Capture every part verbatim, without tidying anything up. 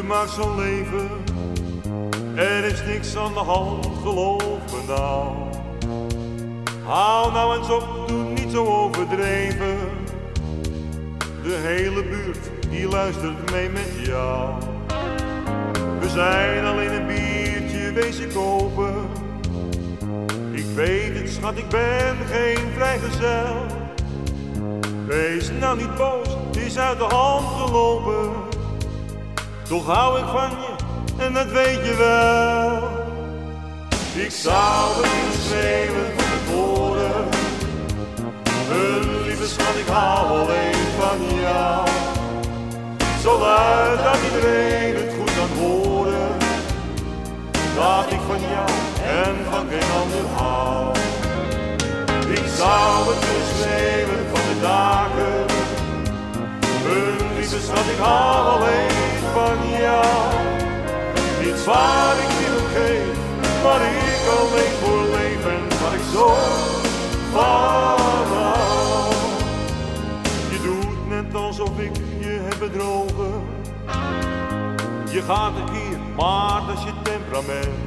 maakt zo'n leven. Er is niks aan de hand, geloof me nou. Hou nou eens op, doe niet zo overdreven. De hele buurt, die luistert mee met jou. We zijn alleen een biertje wezen kopen. Ik weet het schat, ik ben geen vrijgezel. Wees nou niet boos, het is uit de hand gelopen. Toch hou ik van je, en dat weet je wel. Ik zou het niet schreeuwen van de woorden. Een lieve schat, ik hou alleen van jou. Zo luid dat iedereen het goed kan horen. Dat ik van jou en van geen ander hou. Ik zou het willen schreeuwen van de dagen. Een lieve schat, ik hou alleen van jou. Niets waar ik niet om geef, maar ik alleen voor leven, waar ik zo van hou. Je doet net alsof ik je heb bedrogen. Je gaat een keer, maar dat is je temperament.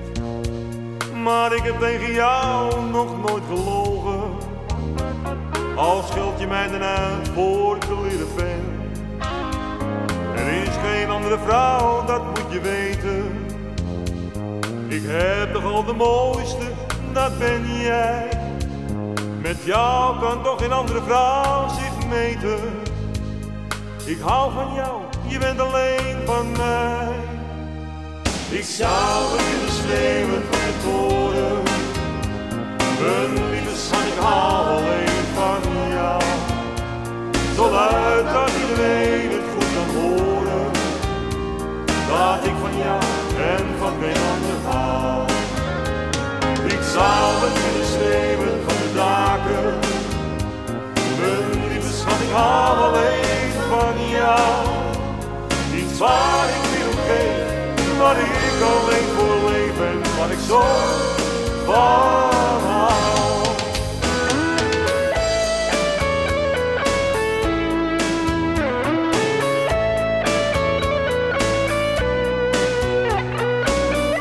Maar ik heb tegen jou nog nooit gelogen. Al scheld je mij dan uit voor ik te leren ben. Er is geen andere vrouw, dat moet je weten. Ik heb toch al de mooiste, dat ben jij. Met jou kan toch geen andere vrouw zich meten. Ik hou van jou, je bent alleen van mij. Ik zou het willen schreeuwen van de toren. Een lieve schat, ik hou alleen van jou. Zo luid dat iedereen het goed kan horen. Dat ik van jou en van geen ander hou. Ik zou het willen schreeuwen van de daken. Een lieve schat, ik hou alleen van jou. Niets waar ik niet om geef, waar ik alleen voor leef en waar ik zo van hou.